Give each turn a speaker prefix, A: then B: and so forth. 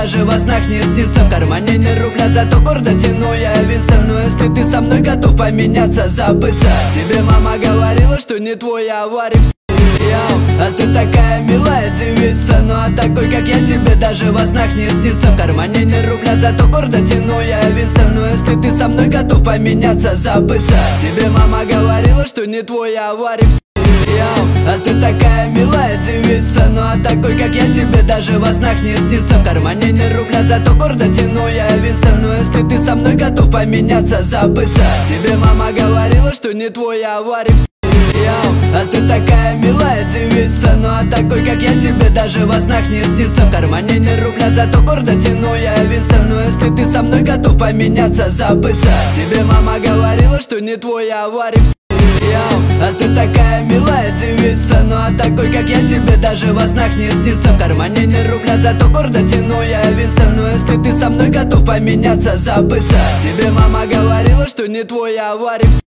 A: даже во снах не снится. В кармане ни рубля, зато гордо тяну я Винстон. Но если ты со мной готов поменяться, забыться. Тебе мама говорила, что не твой аварик. А ты такая милая девица, ну а такой, как я, тебе даже во снах не снится. В кармане ни рубля, зато гордо тяну я Винстон. Но если ты со мной готов поменяться, забыться. Тебе мама говорила, что не твой аварик. А ты такая милая девица, ну а такой, как я, тебе даже во снах не снится. В кармане ни рубля, зато гордо тяну я Винстон. Но если ты со мной готов поменяться, забыться. Тебе мама говорила, что не твой аварик. А ты такая милая девица, ну а такой, как я, тебе даже во снах не снится. В кармане ни рубля, зато гордо тяну я Винстон. Но если ты со мной готов поменяться, забыться. Тебе мама говорила, что не твой аварик. А ты такая милая девица, ну а такой, как я, тебе даже во снах не снится. В кармане ни рубля, зато гордо тяну я Винстон. Но если ты со мной готов поменяться, забыться. Тебе мама говорила, что не твой аварик.